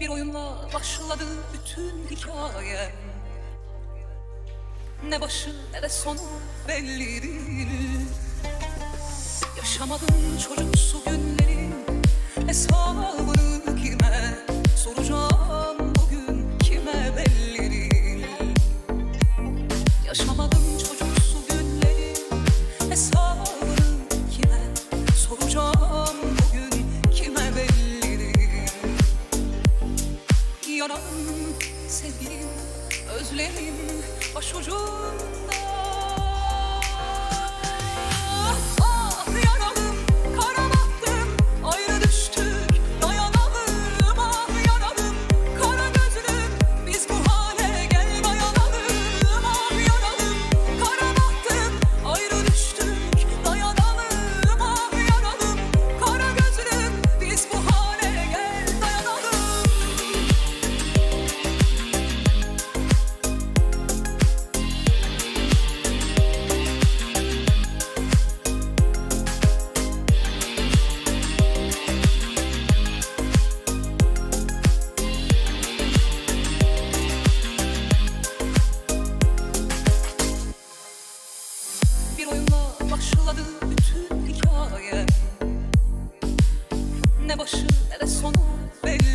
Bir oyunla başladı bütün hikayem. Ne başı ne de sonu belli değil. Yaşamadım çocuksu günlerin hesabını kime soracağım bugün, kime belli değil. Yaşamadım çocuksu günlerin hesabını kime soracağım bugün, kime belli değil. Yanarım sevgilim, özlemim başucumda. Bir oyunla başladı bütün hikayem. Ne başı ne de sonu belli.